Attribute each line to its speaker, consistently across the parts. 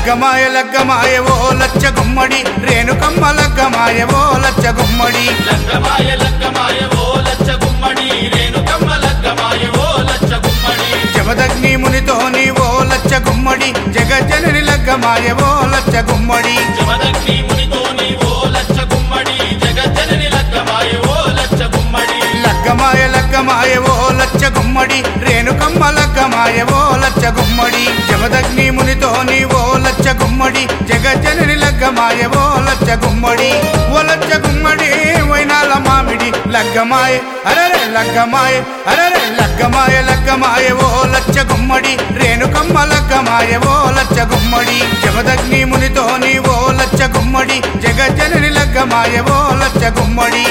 Speaker 1: లగ్గమాయ లగ్గమాయ ఓ లచ్చ గుమ్మడి రేణుకమ్మ లగ్గమాయ ఓ లచ్చ గుమ్మడి
Speaker 2: లగ్గమాయ లగ్గమాయ ఓ లచ్చ గుమ్మడి రేణుకమ్మ లగ్గమాయ ఓ లచ్చ గుమ్మడి
Speaker 1: జమదగ్ని మునితోని ఓ లచ్చ గుమ్మడి జగజ్జనని లగ్గమాయ ఓ లచ్చ గుమ్మడి
Speaker 2: జమదగ్ని మునితోని ఓ లచ్చ గుమ్మడి జగజ్జనని లగ్గమాయ ఓ లచ్చ గుమ్మడి
Speaker 1: లగ్గమాయ లగ్గమాయ ఓ లచ్చ గుమ్మడి రేణుకమ్మ లగ్గమాయ ఓ లచ్చ గుమ్మడి జమదగ్ని మునితోని ఓ లచ్చ గుమ్మడి జగజ్జనని లగ్గమాయ ఓ లచ్చ గుమ్మడి ఓ లచ్చ గుమ్మడి వైనాల మామిడి లగ్గమాయ అరరే లగ్గమాయ అరరే లగ్గమాయ లగ్గమాయ ఓ లచ్చ గుమ్మడి రేణుకమ్మ లగ్గమాయ ఓ లచ్చ గుమ్మడి జమదగ్ని మునితోని ఓ లచ్చ గుమ్మడి జగజ్జనని లగ్గమాయ ఓ లచ్చ గుమ్మడి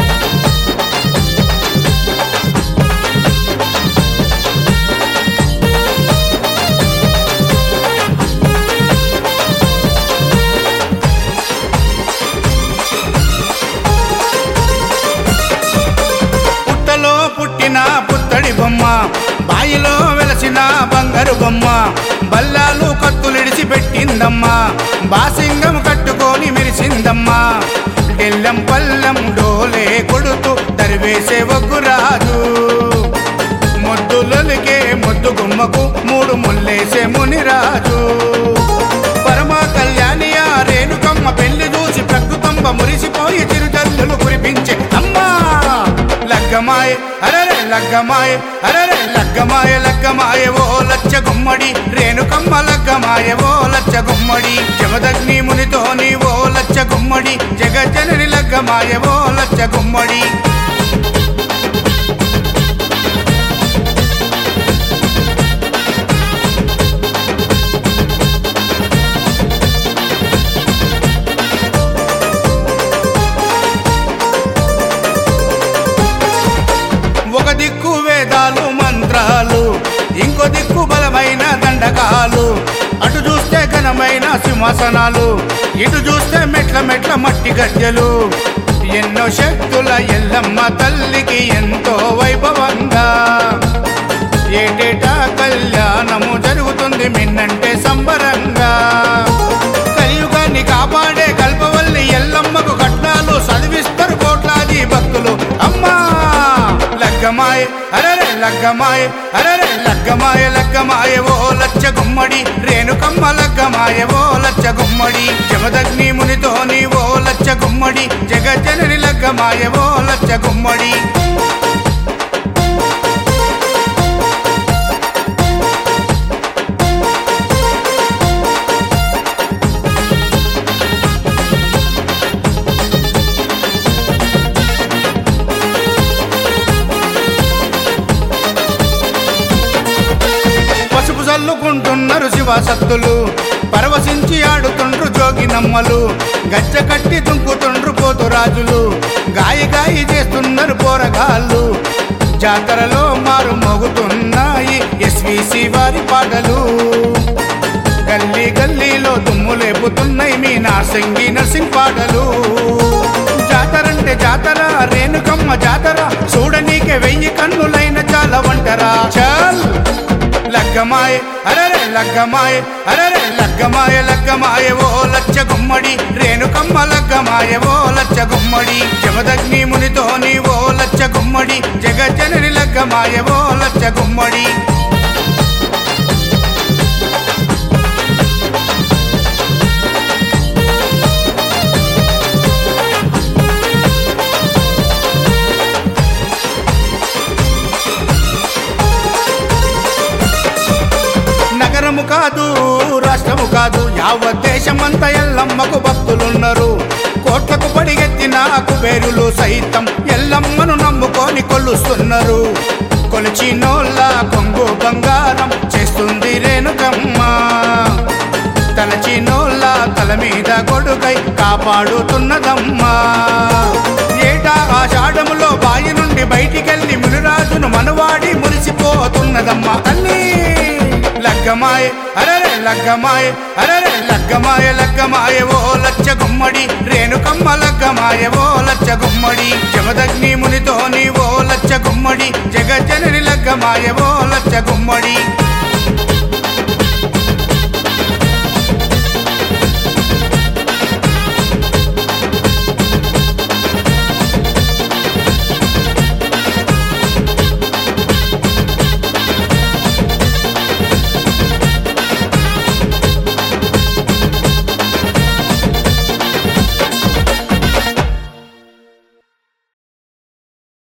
Speaker 1: పుట్టిన పుత్తడి బొమ్మ బాయిలో వెలసిన బంగారు బొమ్మ బల్లాలు కత్తులిడిచి పెట్టిందమ్మా బాసింగం కట్టుకొని మెరిసిందమ్మా డెల్లం పల్లం డోలే కొడుతూ దరివేసే ఒగ్గురాజు ముద్దులకే ముద్దు గుమ్మకు మూడు ముల్లేసే మునిరాజు పరమ కళ్యాణియ రేణుకమ్మ పెళ్లి చూసి ప్రకృతంబ మురిసిపోయి చిరుజల్లులు కురిపించే అమ్మా లగ్గమాయ అరరే లగ్గమాయ అరరే లగ్గమాయ లగ్గమాయ ఓ లచ్చ గుమ్మడి రేణుకమ్మ లగ్గమాయ ఓ లచ్చ గుమ్మడి జమదగ్ని మునితోని ఓ లచ్చ గుమ్మడి జగజ్జనని లగ్గమాయ ఓ లచ్చ గుమ్మడి ఒక దిక్కు వేదాలు మంత్రాలు ఇంకో దిక్కు బలమైన దండకాలు అటు చూస్తే ఘనమైన సింహాసనాలు ఇటు చూస్తే మెట్ల మెట్ల మట్టి గజ్జలు ఎన్నో శక్తుల ఎల్లమ్మ తల్లికి ఎంతో వైభవంగా ఏటేటా కళ్యాణము జరుగుతుంది మిన్నంటే సంబరంగా కలియుగాన్ని కాపాడే కల్పవల్లి ఎల్లమ్మకు కట్నాలు చదివిస్తారు కోట్లాది భక్తులు అమ్మా లగ్గమాయ అరరే లగ్గమాయ అరరే లగ్గమాయ లగ్గమాయ ఓ లచ్చ గుమ్మడి రేణుకమ్మ లగ్గమాయ ఓ లచ్చ గుమ్మడి జమదగ్ని మునితోని ఓ లచ్చ గుమ్మడి జగజ్జనని లగ్గమాయ ఓ లచ్చ గుమ్మడి పసుపు చల్లుకుంటున్నారు శివసత్తులు పరవశించి ఆడుతుండ్రు జోగినమ్మలు గజ్జ కట్టి దుంకుతుండ్రు పోతురాజులు గాయి గాయి చేస్తున్నారు పోరగాళ్ళు జాతరలో మారు మోగుతున్నాయి ఎస్విసి వారి పాటలు గల్లీ గల్లీలో దుమ్ము లేపుతున్నాయి మీ నార్సింగి నర్సింగ్ పాటలు జాతరంటే జాతర రేణుకమ్మ జాతర చూడనీకే 1000 కన్నులైన చాలా వంటరా చల్ లగ్గమాయ అరరే లగ్గమాయ అరరే లగ్గమాయ లగ్గమాయ ఓ లచ్చ గుమ్మడి రేణుకమ్మ లగ్గమాయ ఓ లచ్చ గుమ్మడి జమదగ్ని మునితోని ఓ లచ్చ గుమ్మడి జగజ్జనని లగ్గమాయ ఓ లచ్చ గుమ్మడి నగరము కాదు రాష్ట్రము కాదు యావత్ దేశమంతా ఎల్లమ్మకు భక్తులున్నారు కోట్లకు పడిగెత్తిన కుబేరులు సైతం ఎల్లమ్మను నమ్ముకొని కొలుస్తున్నారు కొలిచినోళ్ళ కొంగు బంగారం చేస్తుంది రేణుకమ్మ తలచినోళ్ళ తల మీద గొడుగై కాపాడుతున్నదమ్మా ఏటా ఆషాఢములో బాయి నుండి బయటికెళ్ళి మునిరాజును మనవాడి మురిసిపోతున్నదమ్మా తల్లి లగ్గమాయ అరరే లగ్గమాయ అరరే లగ్గమాయ లగ్గమాయ ఓ లచ్చ గుమ్మడి రేణుకమ్మ లగ్గమాయ ఓ లచ్చ గుమ్మడి జమదగ్ని మునితోని ఓ లచ్చ గుమ్మడి జగజ్జనని లగ్గమాయ ఓ లచ్చ గుమ్మడి